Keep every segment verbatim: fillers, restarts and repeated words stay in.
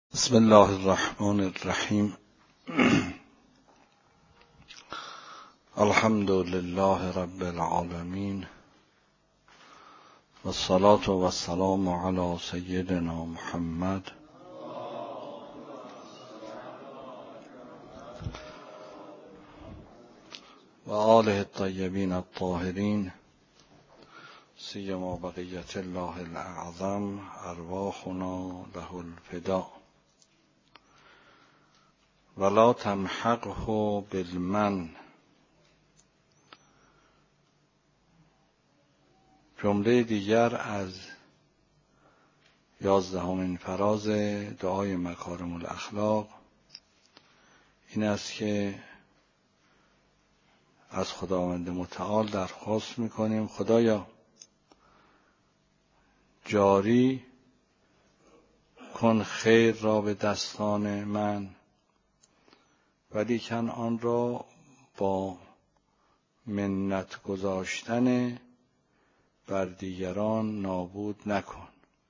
بسم الله الرحمن الرحیم. الحمد لله رب العالمین و الصلاة و السلام علی سیدنا محمد و آله الطیبین الطاهرین سیما بقیة الله الاعظم ارواحنا له الفداء ولا تمحقه بالمن. جمله دیگر از یازدهمین فراز دعای مکارم الاخلاق این است که از خداوند متعال درخواست میکنیم خدایا جاری کن خیر را به دستان من، ولیکن آن را با منت گذاشتن بر دیگران نابود نکن.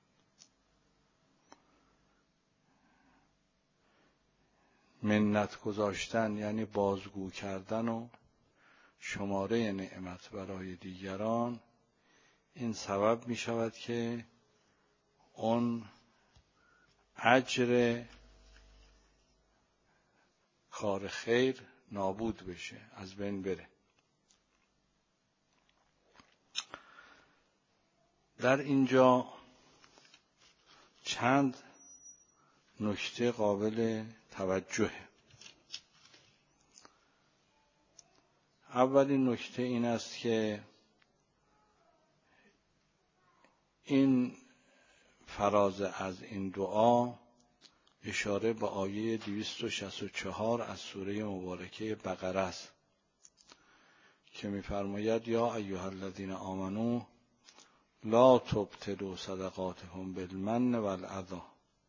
منت گذاشتن یعنی بازگو کردن و شماره نعمت برای دیگران. این سبب می شود که اون اجر کار خیر نابود بشه، از بین بره. در اینجا چند نکته قابل توجهه. اولین نکته این است که این فراز از این دعا اشاره به آیه دویست و شصت و چهار از سوره مبارکه بقره است که می‌فرماید یا ایها الذین آمنوا لا تبطلوا صدقاتکم بالمن والأذی.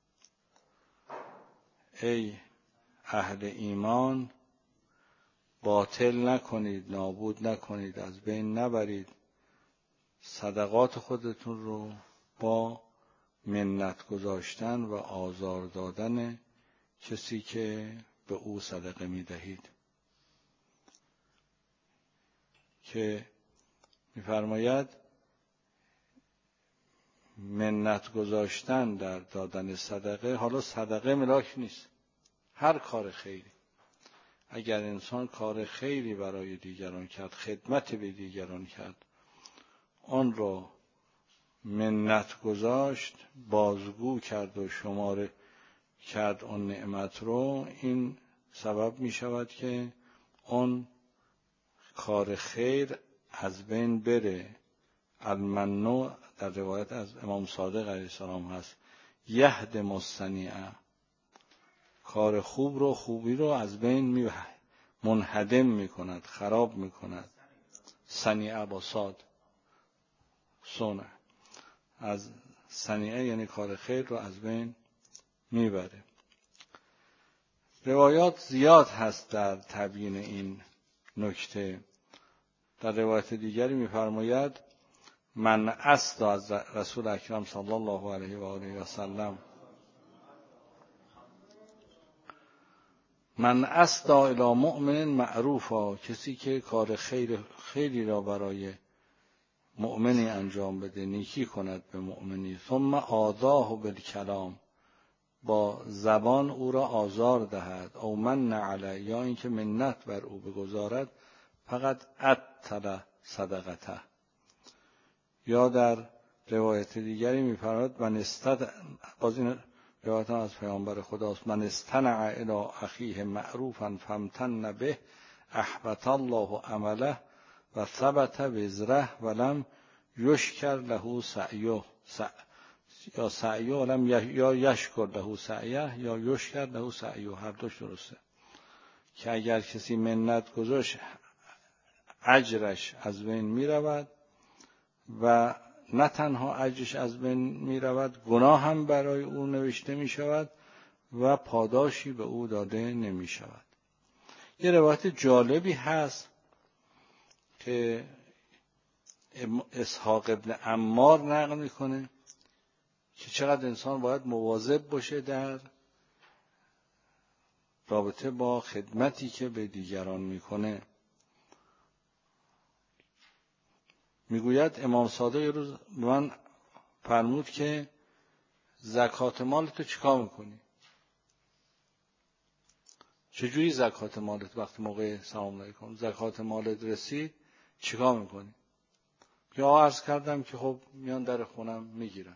ای اهل ایمان باطل نکنید، نابود نکنید، از بین نبرید صدقات خودتون رو با منت گذاشتن و آزار دادن کسی که به او صدقه می دهید. که می فرماید منت گذاشتن در دادن صدقه، حالا صدقه ملاک نیست، هر کار خیری. اگر انسان کار خیری برای دیگران کرد، خدمت به دیگران کرد، آن را منت گذاشت، بازگو کرد و شماره کرد اون نعمت رو، این سبب می شود که اون کار خیر از بین بره. المنو در روایت از امام صادق علیه السلام هست یهدم الصنیعه، کار خوب رو، خوبی رو از بین می منهدم می کند، خراب می کند. صنیعه با صاد، صنع از صنیعه یعنی کار خیر رو از بین میبره. روایات زیاد هست در تبیین این نکته. در روایت دیگری میفرماید من اسدی از رسول اکرم صلی الله علیه و آله و سلم من اسدی الی مؤمن معروفا، کسی که کار خیر خیری را برای مؤمنی انجام بده، نیکی کند به مؤمنی، ثم آذاه بالکلام، با زبان او را آزار دهد، او من علی، یا اینکه منت بر او بگذارد، فقط ابطل صدقته. یا در روایت دیگری می‌فرماید من استد باز این روایت از پیامبر خداست، من استنع الی اخیه معروفا فامتن به احبط الله عمله و ثبت وزره ولم یشکر له سعیه، یا سعیه ولم یا یشکر له سعیه یا یشکر له سعیه، هر دوش درسته. که اگر کسی منت گذاشت اجرش از بین می رود و نه تنها اجرش از بین می رود، گناه هم برای او نوشته می شود و پاداشی به او داده نمی شود. یه روایت جالبی هست که اسحاق ابن عمار نقل میکنه که چقدر انسان باید مواظب باشه در رابطه با خدمتی که به دیگران میکنه. میگوید امام صادق یه روز به من فرمود که زکات مالت چیکار میکنی؟ چجوری زکات مالت وقتی موقع سلام علیکم زکات مالت رسید چیکار میکنی؟ که عرض کردم که خب میان در خونم میگیرن.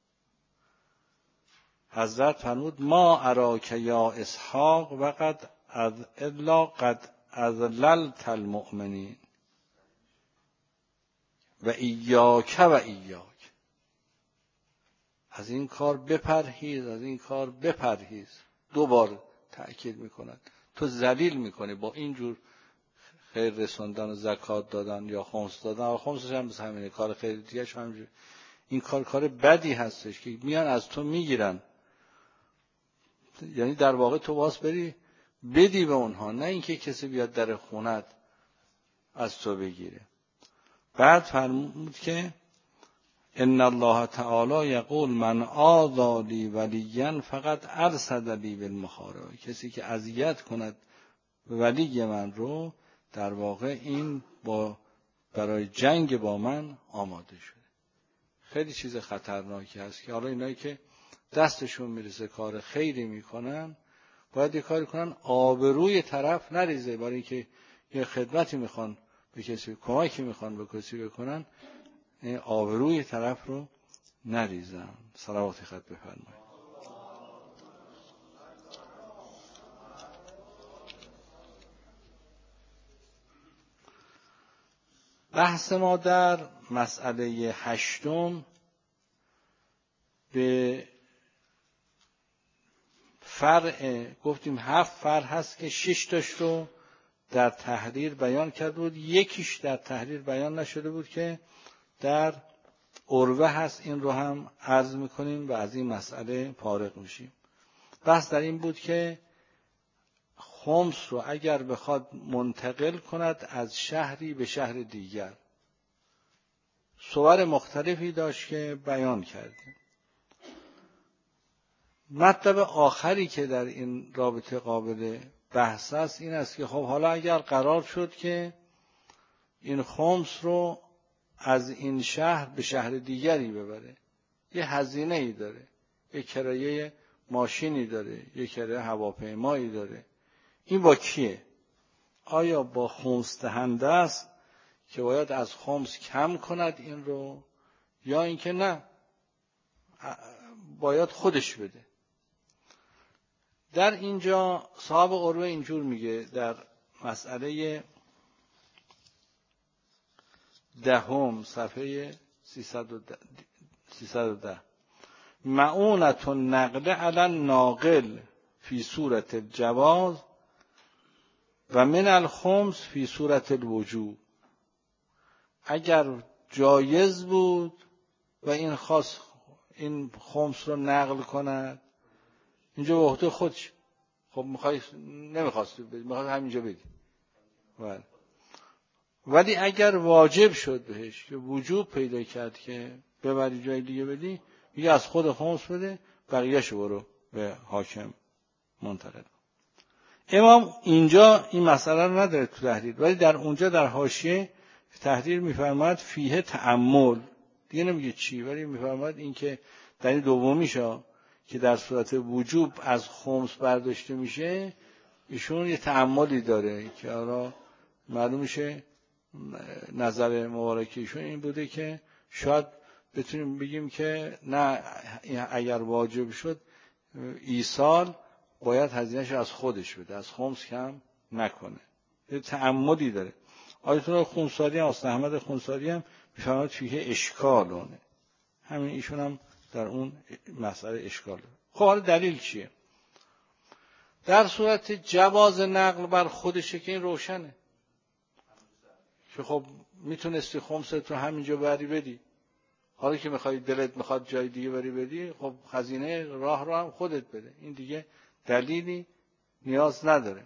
حضرت فرمود ما اراک یا اسحاق وقد از الا قد اذللت المؤمنین و ایاک و ایاک. از این کار بپرهیز، از این کار بپرهیز. دو بار تأکید میکند. تو ذلیل میکنی با اینجور خیر رسوندن و زکات دادن یا خمس دادن. و خمسش هم بس همینه، کار خیر دیگه همینجور. این کار کار بدی هستش که میان از تو میگیرن. یعنی در واقع تو باز بری بدی به اونها، نه اینکه کسی بیاد در خونت از تو بگیره. بعد فرمود که ان الله تعالی یقول من آذی لی ولیا فقط ارصد لی بالمخارج. کسی که اذیت کند ولی من رو در واقع این با برای جنگ با من آماده شده. خیلی چیز خطرناکی هست که حالا اینایی که دستشون میرسه کار خیری میکنن باید یه کاری کنن آبروی طرف نریزه. برای اینکه یه خدمتی میخوان به کسی، کمکی میخوان به کسی بکنن، آبروی طرف رو نریزن. صلوات خط بفرمایید. بحث ما در مسئله هشتم به فرع، گفتیم هفت فرع هست که شش تاش رو در تحریر بیان کرده بود، یکیش در تحریر بیان نشده بود که در عروه هست. این رو هم عرض میکنیم و از این مسئله فارغ میشیم. بحث در این بود که خمس رو اگر بخواد منتقل کند از شهری به شهر دیگر، صور مختلفی داشت که بیان کردیم. مطلب آخری که در این رابطه قابل بحث است این است که خب حالا اگر قرار شد که این خمس رو از این شهر به شهر دیگری ببره، یه هزینه ای داره، یه کرایه ماشینی داره، یه کرایه هواپیمایی داره، این با کیه؟ آیا با خمس دهنده است که باید از خمس کم کند این رو، یا اینکه نه باید خودش بده؟ در اینجا صاحب عروه اینجور میگه در مسئله دهم صفحه سیصد و ده معونت النقل علی الناقل فی صورت الجواز و من الخمس فی صورت الوجوب. اگر جایز بود و این خاص این خمس رو نقل کند اینجا به عهده خودش، خب میخوای نمیخواستی بدی، میخوای همینجا بدی. بله. ولی اگر واجب شد بهش که وجوب پیدا کرد که ببری جای دیگه بدی، میگه از خود خمس بده، بقیه‌شو برو به حاکم منتقل. امام اینجا این مسئله رو نداره تو تحریر، ولی در اونجا در حاشیه تحریر میفرماید فیه تأمل، دیگه نمیگه چی، ولی میفرماید این که در این دومیشا که در صورت وجوب از خمس برداشته میشه، ایشون یه تأملی داره که حالا معلوم میشه نظر مبارک ایشون این بوده که شاید بتونیم بگیم که نه، اگر واجب شد ایصال باید هزینه‌اش از خودش بده، از خمس کم نکنه. یه تأملی داره. آیت الله خونساری هم است، احمد خونساری هم میفرماید فیه اشکالونه، همین ایشون هم در اون مسئله اشکال داره. خب حالا دلیل چیه؟ در صورت جواز نقل بر خودشه که این روشنه که خب میتونستی خمست رو همینجا بری بدی، حالا که میخوای دلت میخواد جای دیگه بری بدی، خب خزینه راه رو هم خودت بده، این دیگه دلیلی نیاز نداره.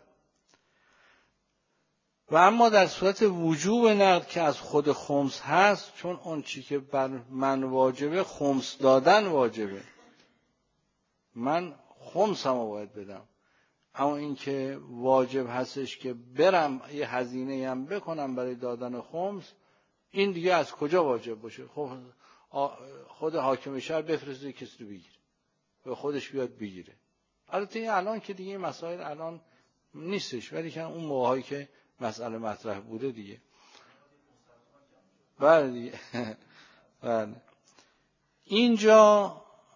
و اما در صورت وجوب نقل که از خود خمس هست، چون اون چی که بر من واجبه خمس دادن واجبه، من خمسمو باید بدم. اما این که واجب هستش که برم یه هزینه هم بکنم برای دادن خمس، این دیگه از کجا واجب باشه؟ خب خود حاکم شهر بفرسته کسی رو بگیره و خودش بیاد بگیره. البته این الان که دیگه مسائل الان نیستش، ولی که اون موقعی که مسئله مطرح بوده دیگه. بله دیگه. بله. اینجا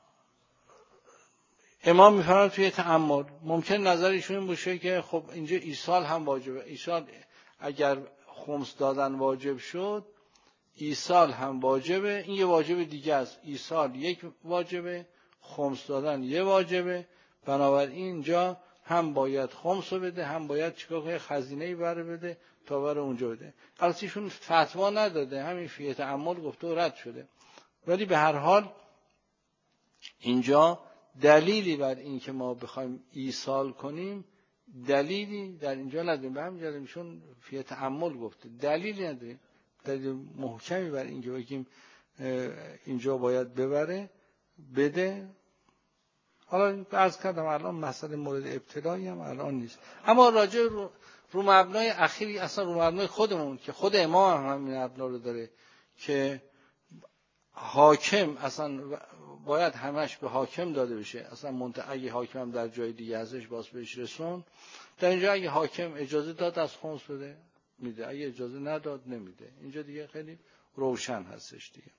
امام میفرماید توی تأمل ممکن نظرشون این باشه که خب اینجا ایصال هم واجبه. ایصال اگر خمس دادن واجب شد، ایصال هم واجبه. این یه واجب دیگه است. ایصال یک واجبه، خمس دادن یه واجبه. بنابراین اینجا هم باید خمس رو بده، هم باید چیکار کنه؟ خزینه‌ای بره بده تا بره اونجا بده. البته ایشون فتوا نداده، همین فی تأمل گفته و رد شده. ولی به هر حال اینجا دلیلی بر این که ما بخوایم ایصال کنیم دلیلی در اینجا نداریم. به همین جهت ایشون فی تأمل گفته، دلیلی نداریم، دلیل محکمی بر این که بگیم اینجا باید ببره بده. حالا عرض کردم الان مسئله مورد ابتلایی هم الان نیست، اما راجع رو, رو مبنای اخیری، اصلا رو مبنای خودمون که خود امام هم همین مبنا رو داره که حاکم اصلا باید همش به حاکم داده بشه. اصلا منت... اگه حاکم هم در جای دیگه ازش باز بهش رسون، در اینجا اگه حاکم اجازه داد از خمس بده میده، اگه اجازه نداد نمیده. اینجا دیگه خیلی روشن هستش دیگه.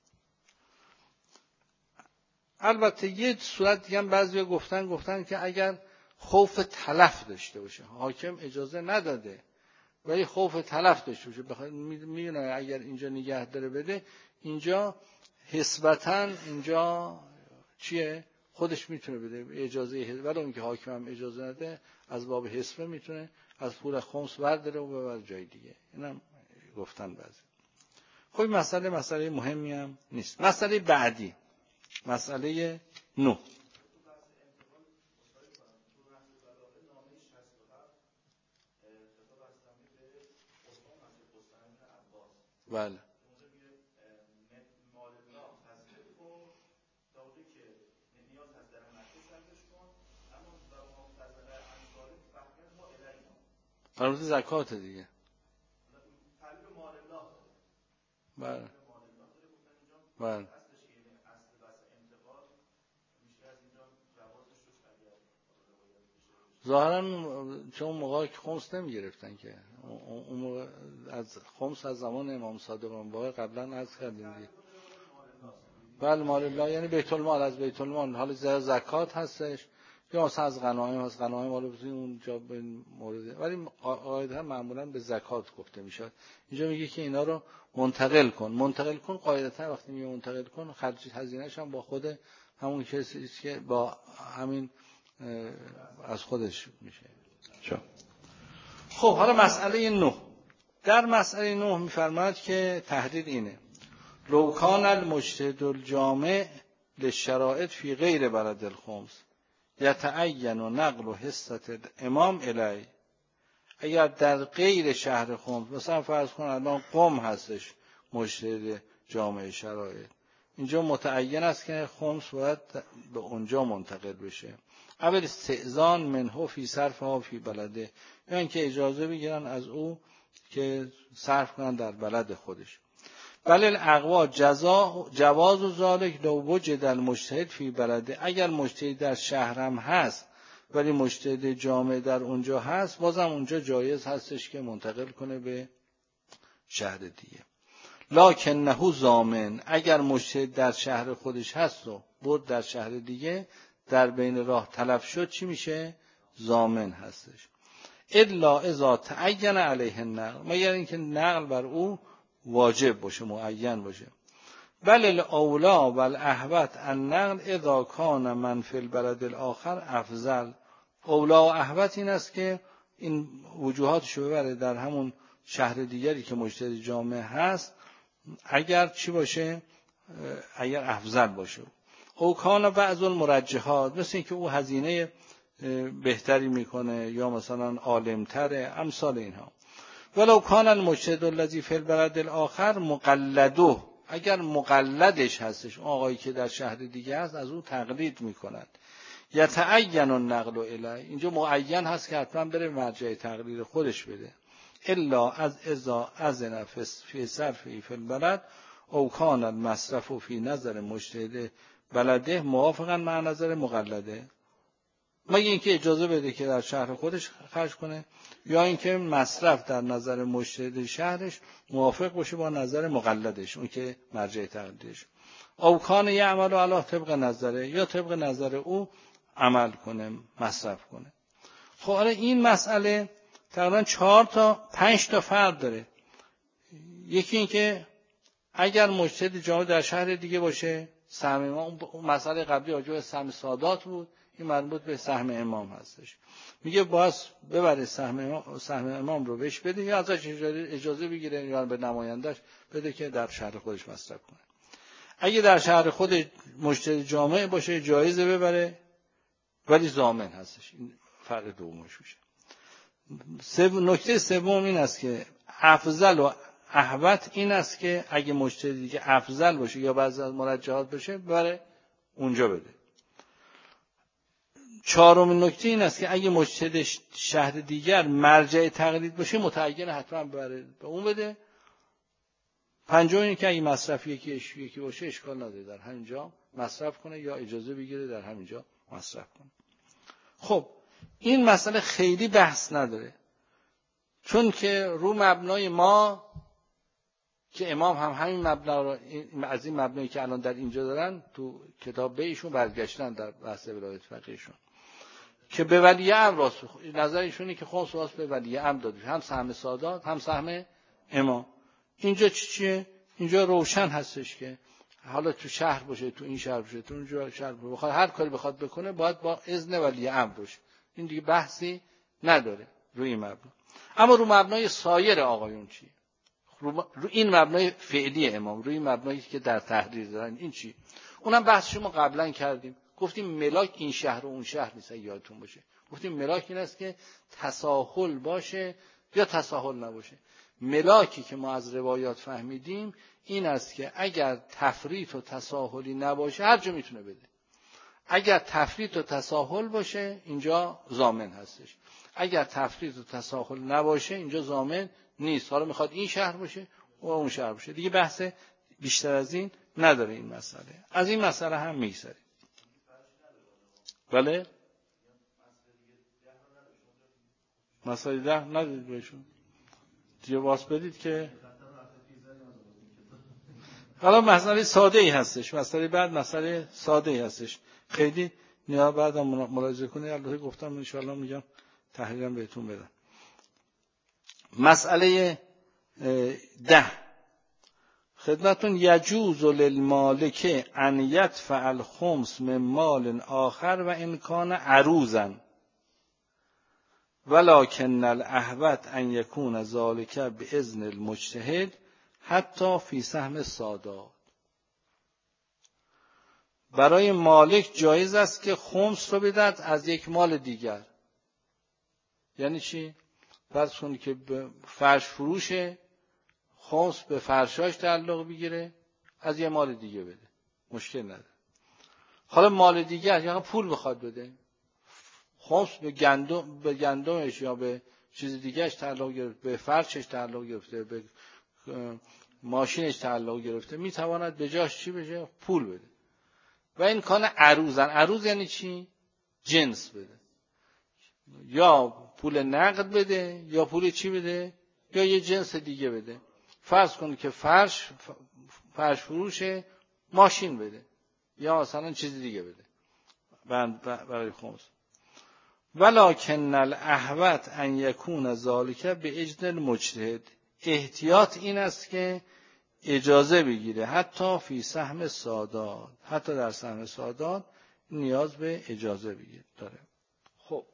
البته یه صورت دیگه هم بعضیا گفتن گفتن که اگر خوف تلف داشته باشه، حاکم اجازه نداده ولی خوف تلف داشته باشه، بخاطر میدونه اگر اینجا نگه داره بده، اینجا حسبتاً اینجا چیه؟ خودش میتونه بده اجازه، ولی اون که حاکم هم اجازه نده از باب حسبه میتونه از پول خمس برداره و ببر جای دیگه. اینم گفتن بعضی. خب مسئله مسئله مهمی هم نیست. مسئله بعدی، مسئله نو. بله. فرمود زکات دیگه. بله. بله. ظاهرا چون موقعی که خمس نمی گرفتن که اون موقع از خمس از زمان امام صادق باقر قبلا عرض کردیم دیگه. بله مال الله یعنی بیت المال، از بیت المال. حالا زکات هستش یا مثلا از غنایم، از غنایم حالا بزنیم اونجا به مورد، ولی قاعدتا معمولا به زکات گفته میشه. اینجا میگه که اینا رو منتقل کن. منتقل کن قاعدتا وقتی میگه منتقل کن خرج هزینه‌اش هم با خود همون کسی که با همین از خودش میشه. چه؟ خب حالا مسئله نه. در مسئله نه میفرماید که تحدید اینه: لو کان المجتهد الجامع للشرائط فی غیر بلد الخمس یتعین و نقل و حصت الامام الی. اگر در غیر شهر خمس، مثلا فرض کن الان قم هستش مجتهد جامع شرایط، اینجا متعین است که خمس باید به اونجا منتقل بشه. اول استئذان منه فی صرفها فی بلده، یعنی که اجازه بگیرن از او که صرف کنن در بلد خودش. بل الاقوا جزا جواز و ذالک لو وجد المجتهد فی بلده. اگر مجتهد در شهرم هست ولی مجتهد جامع در اونجا هست، بازم اونجا جایز هستش که منتقل کنه به شهر دیگه. لکنه ضامن، اگر مجتهد در شهر خودش هست و برد در شهر دیگه، در بین راه تلف شد، چی میشه؟ ضامن هستش. الا اذا تعین علیه النقل، مگر اینکه نقل بر او واجب باشه، معین باشه. بل الاولا و الاحوط النقل اذا کان من فی البلد الاخر افضل. اولا و احوط این است که این وجوهاتشو ببره در همون شهر دیگری که مجتهد جامع هست، اگر چی باشه؟ اگر افضل باشه. او کان بعض المرجحات، مثل اینکه او هزینه بهتری میکنه یا مثلا عالمتره، امثال اینها. ولو کان المجتهد الذی فی البلد الاخر مقلده، اگر مقلدش هستش، آقایی که در شهر دیگه هست از او تقلید میکند. یتعین النقل الیه، اینجا معین هست که حتما بره مرجع تقریر خودش بده. الا از اذا اذن فی صرفه فی البلد او کان المصرف فی نظر مجتهد بلده موافقا مع نظر مقلده، مگه اینکه اجازه بده که در شهر خودش خرج کنه یا اینکه مصرف در نظر مجتهد شهرش موافق باشه با نظر مقلدش، اون که مرجع تقلیدش. او کان یعمل علی طبق نظره، یا طبق نظر او عمل کنه، مصرف کنه. خب حالا این مسئله تقریبا چهار تا پنج تا فرق داره. یکی این که اگر مجتهد جامع در شهر دیگه باشه، سهم امام، اون مسئله قبلی راجع به سهم سادات بود، این مربوط به سهم امام هستش. میگه باز ببره سهم امام، سهم امام رو بهش بده یا ازش اجازه بگیره یا به نمایندش بده که در شهر خودش مصرف کنه. اگه در شهر خود مجتهد جامع باشه جایزه ببره ولی ضامن هستش. این فرق دومش میشه. نکته سوم این است که افضل و احوط این است که اگه مجتهد دیگه افضل باشه یا بعضی از مرجحات بشه ببره اونجا بده. چهارمین نکته این است که اگه مجتهد شهر دیگر مرجع تقلید باشه متعین حتما ببره به اون بده. پنجم این که اگه مصرف یکی یکی باشه اشکال نداره در همینجا مصرف کنه یا اجازه بگیره در همینجا مصرف کنه. خب این مسئله خیلی بحث نداره، چون که رو مبنای ما که امام هم همین مبنا رو از این مبنایی که الان در اینجا دارن تو کتاب بیشون برگشتن در بحث ولایت فقیهشون که به ولی امر راست نظرشونه که خمس راست به ولی امر داده، هم سهم سادات هم سهم امام. اینجا چی چیه؟ اینجا روشن هستش که حالا تو شهر باشه، تو این شهر باشه، تو اونجا شهر باشه، بخواد هر کاری بخواد بکنه باید با اذن ولی امر باشه. این دیگه بحثی نداره روی مبنا. اما رو مبنای سایر آقایون چیه؟ رو, رو این مبنای فعلی امام، روی مبنایی که در تحریر دارن این چی؟ اونم بحث شما قبلا کردیم، گفتیم ملاک این شهر و اون شهر نیست، یادتون باشه. گفتیم ملاک این است که تساهل باشه یا تساهل نباشه. ملاکی که ما از روایات فهمیدیم این است که اگر تفریط و تساهلی نباشه هر جا میتونه بده. اگر تفریط و تساهل باشه اینجا ضامن هستش، اگر تفریط و تساهل نباشه اینجا ضامن نیست. حالا میخواد این شهر باشه و اون شهر باشه، دیگه بحث بیشتر از این نداره این مسئله. از این مسئله هم میگذریم. بله مسئله ده ندید بهشون دیگه واس بدید که حالا مسئله ساده ای هستش. مسئله بعد مسئله ساده ای هستش، خیلی نیا بعدم ملاحظه کنید. البته گفتم ان شاء الله میگم تحلیلم بهتون بدم. مسئله ده خدمتون یجوز للمالک ان یدفع الخمس من مال آخر و ان کان عروضا ولکن الاحوط ان یکون ذلک باذن المجتهد حتی فی سهم سادات. برای مالک جایز است که خمس رو بدهد از یک مال دیگر. یعنی چی؟ فرض کنید که به فرش فروشه، خمس به فرشاش تعلق بگیره، از یه مال دیگه بده، مشکل نداره. حالا مال دیگر یا پول بخواد بده، خمس به گندم به گندمش یا به چیز دیگهش تعلق گرفته، به فرشش تعلق گرفته، به ماشینش تعلق گرفته، میتواند به جاش چی بشه؟ پول بده. و این کان عروضن. عروض یعنی چی؟ جنس بده، یا پول نقد بده یا پول چی بده یا یه جنس دیگه بده. فرض کنید که فرش فرش فروشه، ماشین بده یا مثلا چیز دیگه بده برای خمس. ولکن الاحوط ان یکون ذلک باذن المجتهد. احتیاط این است که اجازه بگیره حتی فی سهم سادات، حتی در سهم سادات نیاز به اجازه بگیره داره. خب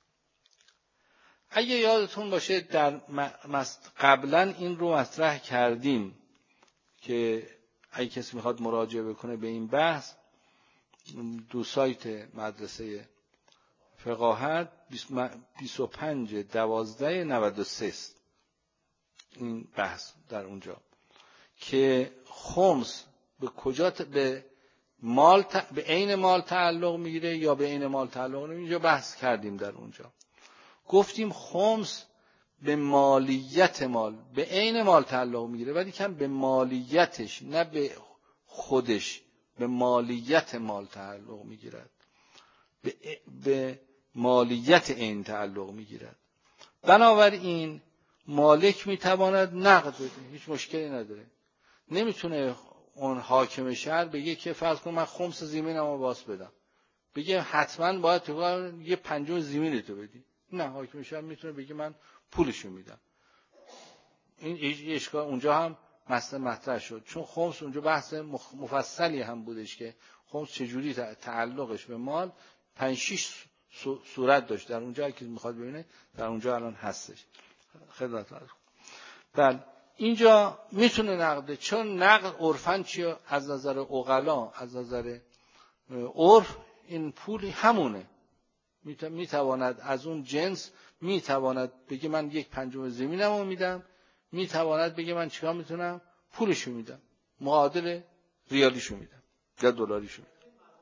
اگه یادتون باشه در قبلا این رو مطرح کردیم که اگه کسی میخواد مراجعه بکنه به این بحث، دو سایت مدرسه فقاهت بیست و پنج دوازده نود و سه این بحث در اونجا که خمس به کجا به مال ت... به عین مال تعلق میگیره یا به عین مال تعلق نمیگیره. اینجا بحث کردیم در اونجا، گفتیم خمس به مالیت مال به عین مال تعلق میگیره، ولی کم به مالیتش نه به خودش، به مالیت مال تعلق میگیرد، به, به مالیت عین تعلق میگیرد. بنابراین مالک میتواند نقد بده، هیچ مشکلی نداره. نمیتونه اون حاکم شهر بگه که فرض کن من خمس زمینمو باز بدم، بگه حتما باید تو یه پنجم زمین تو بدی. نه، حاکم شهر میتونه بگه من پولشو میدم. این اشکال اونجا هم مثلا مطرح شد، چون خمس اونجا بحث مفصلی هم بودش که خمس چجوری تعلقش به مال پنج شش صورت داشت. در اونجا که میخواد ببینه در اونجا الان هستش. خدمت عرض. بله اینجا میتونه نقده، چون نقد عرفاً چیه؟ از نظر عقلا، از نظر عرف این پول همونه، میتواند از اون جنس میتواند بگه من یک پنجم زمینمو میدم، میتواند بگه من چیکار میتونم پولشو میدم، معادل ریالیشو میدم یا دلاریشو میدم.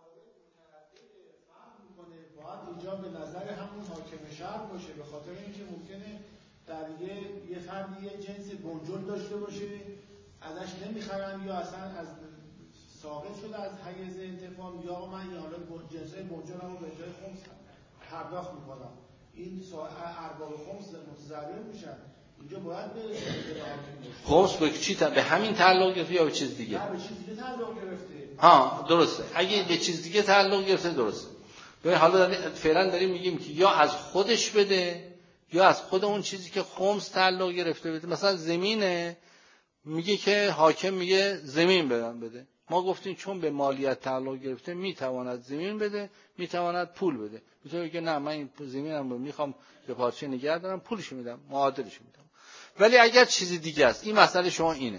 باید اینجا به نظر همون حاکم شهر باشه، به خاطر اینکه ممکنه در یه یه فردی یه جنس بنجل داشته باشه ازش نمیخرن، یا اصلا از ساقط شده از حیز انتفاع، یا من یا حالا جنسای بنجلمو به جای خمس پرداخت میکنم، این ارباب خمس متضرر میشن. اینجا باید به خمس به چی تا به همین تعلق گرفته یا به چیز دیگه؟ نه، به چیز دیگه تعلق گرفته. ها درسته، اگه به چیز دیگه تعلق گرفته درسته. ببین حالا داریم فعلا داریم میگیم که یا از خودش بده یا از خود اون چیزی که خمس تعلق گرفته بده. مثلا زمینه، میگه که حاکم میگه زمین بدم بده، ما گفتیم چون به مالیت تعلق گرفته میتواند زمین بده، میتواند پول بده. میتونه بگه نه من این زمینم رو میخوام به پارچه نگه دارم، پولش میدم، معادلش میدم. ولی اگر چیز دیگه است، این مسئله شما اینه.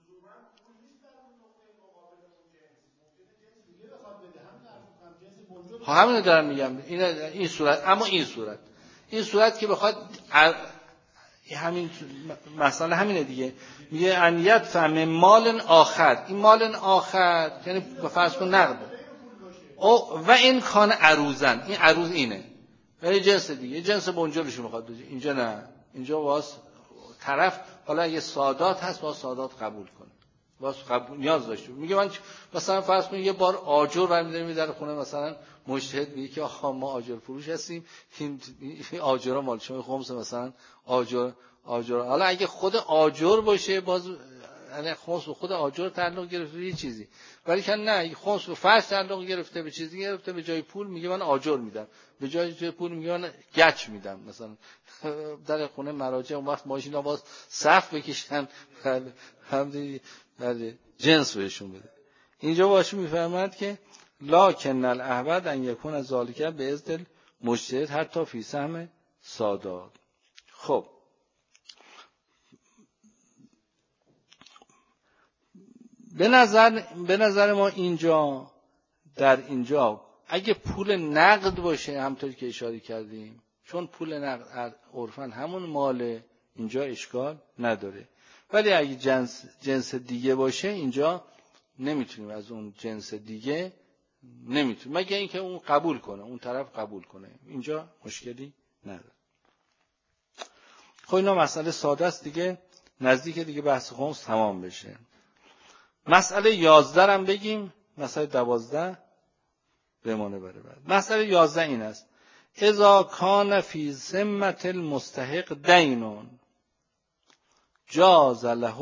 همین رو دارم میگم، این این صورت، اما این صورت این صورت که بخواد همین مسئله همینه دیگه. میگه انیت فهم مال آخر، این مال آخر یعنی فرض کن نقد او و این کان عروزن، این عروض اینه یعنی جنس دیگه، جنس بنجلش میخواد بده. اینجا نه، اینجا واس طرف حالا اگه سادات هست با سادات قبول کنه، واس قبول نیاز داشته. میگه من مثلا فرض کن یه بار آجر برمی‌داریم در خونه، مثلا مجتهد میگه که آخا ما آجر فروش هستیم، این آجرها مال شما خمس، مثلا آجر آجر حالا اگه خود آجر باشه باز یعنی خمس به خود آجر تعلق گرفته یه چیزی، ولی که نه، اگه خمس به فرش تعلق گرفته به چیزی گرفته، به جای پول میگه من آجر میدم، به جای جای پول میگه من گچ میدم. مثلا در خونه مراجع اون وقت ماشینا باز صف بکشن هم بله جنس بهشون بده. اینجا باشه میفهمد که لکن الاحوط ان یکون از ذالک به اذن مجتهد حتی فی سهم سادات. خب به نظر به نظر ما اینجا در اینجا اگه پول نقد باشه، همونطور که اشاره کردیم، چون پول نقد عرفاً همون ماله، اینجا اشکال نداره. ولی اگه جنس جنس دیگه باشه اینجا نمیتونیم از اون جنس دیگه نمیتونیم، مگه اینکه اون قبول کنه، اون طرف قبول کنه، اینجا مشکلی نداره. خب اینا مسئله ساده است دیگه، نزدیک دیگه بحث خمس تمام بشه. مسئله یازده هم بگیم، مسئله دوازده بمانه برای بعد. مسئله یازده این است: اذا کان فی ذمة المستحق دین جاز له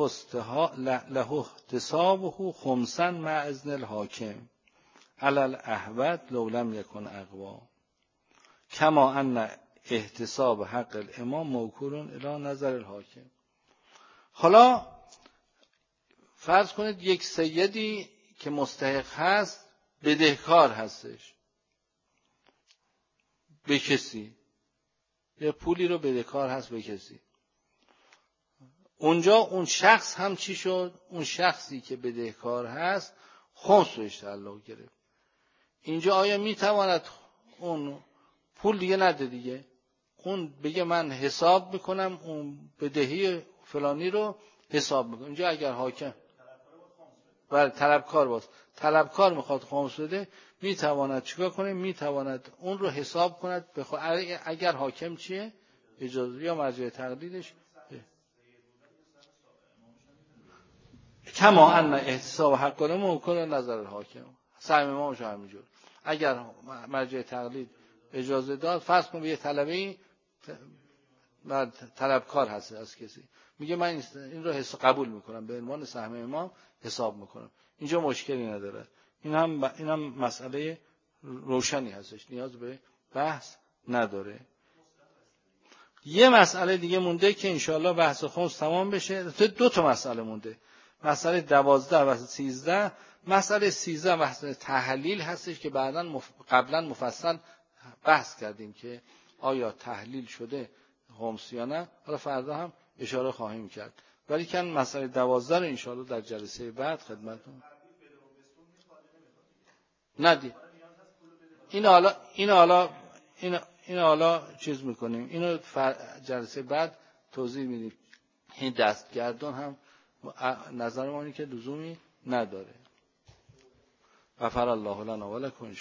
احتسابه خمسا مع اذن الحاکم علی الاحوط لو لم یکن اقوا، کما ان احتساب حق الامام موکول الی نظر الحاکم. حالا فرض کنید یک سیدی که مستحق هست بدهکار هستش به کسی، یه پولی رو بدهکار هست به کسی. اونجا اون شخص هم چی شد؟ اون شخصی که بدهکار هست خمس روش تعلق گرفت. اینجا آیا میتواند اون پول دیگه نده دیگه، اون بگه من حساب میکنم اون بدهی فلانی رو حساب میکنم. اینجا اگر حاکم برای طلبکار باز طلبکار میخواد خمس بده، میتواند چیکار کنه؟ میتواند اون رو حساب کند بخوا... اگر حاکم چیه اجازه یا مرجع تقلیدش کما ان احتساب حق کنه ممکن نظر الحاکم. سهم امامش همینجور. اگر مرجع تقلید اجازه داد، فرض کن یه طلبه بعد طلبکار هست از کسی میگه من این رو حساب قبول میکنم به عنوان سهم امام حساب میکنم، اینجا مشکلی نداره. این هم این هم مسئله روشنی هستش، نیاز به بحث نداره. یه مسئله دیگه مونده که انشاءالله بحث خمس تمام بشه. دو تا مسئله مونده، مسئله دوازده و سیزده. مسئله سیزده مسئله تحلیل هستش که بعداً مف... قبلا مفصل بحث کردیم که آیا تحلیل شده خمس یا نه. حالا فردا هم اشاره خواهیم کرد، ولی کن مسئله دوازده رو انشاءالله در جلسه بعد خدمتتون ندید. این حالا این حالا این این حالا چیز میکنیم، اینو جلسه بعد توضیح میدیم. این دستگردان هم نظر ما اینه که لزومی نداره. غفر الله لنا و لکم.